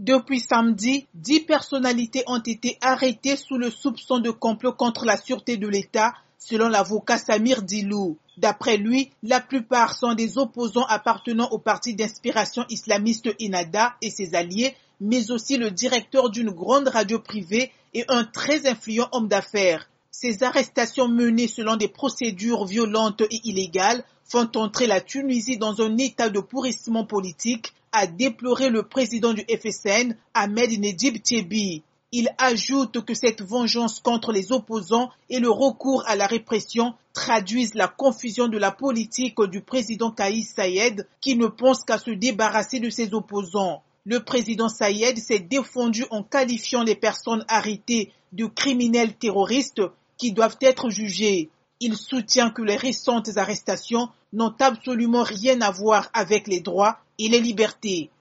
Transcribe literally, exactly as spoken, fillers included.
Depuis samedi, dix personnalités ont été arrêtées sous le soupçon de complot contre la sûreté de l'État, selon l'avocat Samir Dilou. D'après lui, la plupart sont des opposants appartenant au parti d'inspiration islamiste Ennahda et ses alliés, mais aussi le directeur d'une grande radio privée et un très influent homme d'affaires. Ces arrestations menées selon des procédures violentes et illégales font entrer la Tunisie dans un état de pourrissement politique, a déploré le président du F S N, Ahmed Nedjib Tebbi. Il ajoute que cette vengeance contre les opposants et le recours à la répression traduisent la confusion de la politique du président Kais Saied qui ne pense qu'à se débarrasser de ses opposants. Le président Saied s'est défendu en qualifiant les personnes arrêtées de criminels terroristes qui doivent être jugés. Il soutient que les récentes arrestations n'ont absolument rien à voir avec les droits et les libertés.